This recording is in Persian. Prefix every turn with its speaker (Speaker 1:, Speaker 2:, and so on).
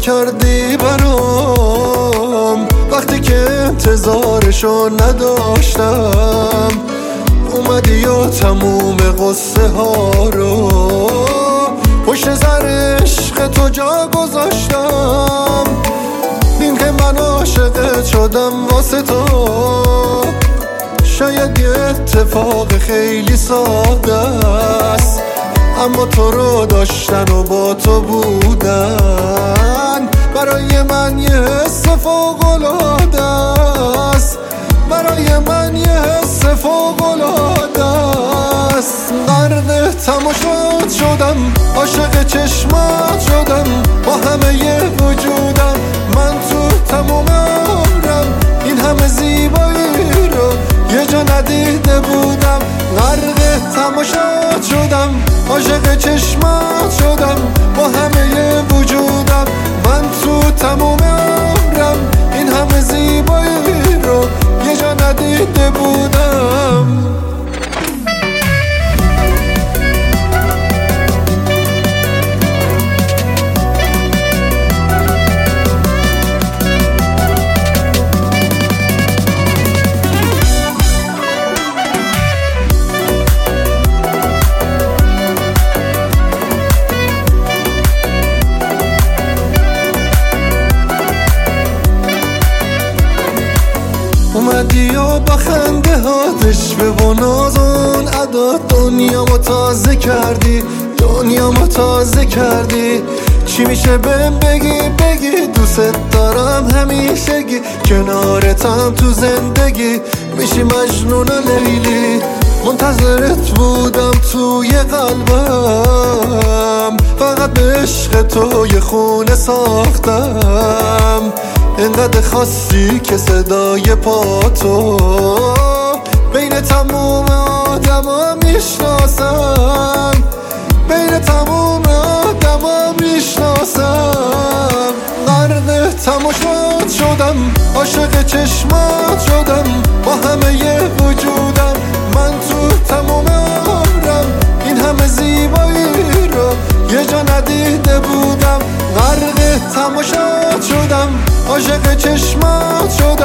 Speaker 1: کردی برام وقتی که انتظارشو نداشتم. اومدی و تموم قصه ها رو پشت سر عشق تو جا گذاشتم. این که من عاشقت شدم واسه تو شاید یه اتفاق خیلی ساده است، اما تو رو داشتن و با تو بودن برای من یه حس فوق‌العاده است. برای من یه حس فوق‌العاده است. غرق تماشات شدم، عاشق چشمات شدم، با همه وجودم من تو تموم عمرم این همه زیبایی رو یه جا ندیده بودم. غرق تماشات شدم، عاشق چشمات شدم، با همه وجودم من تو تموم عمرم این همه زیبایی رو یه جا ندیده بودم. اومدی و با خنده هاتش به و نازون ادا دنیا ما تازه کردی، دنیا ما تازه کردی. چی میشه بهم بگی دوست دارم همیشگی، کنارتم تو زندگی میشی مجنون لیلی. منتظرت بودم توی قلبم، فقط به عشق تو یه خونه ساختم. اینقدر خاصی که صدای پاتو بین تموم آدما میشناسم، بین تموم آدما میشناسم. غرق تماشات شدم، عاشق چشمات شدم، با همه وجودم من تو تموم عمرم این همه زیبایی رو یه جا ندیده بودم. غرق تماشات شدم، عاشق چشمات شدم،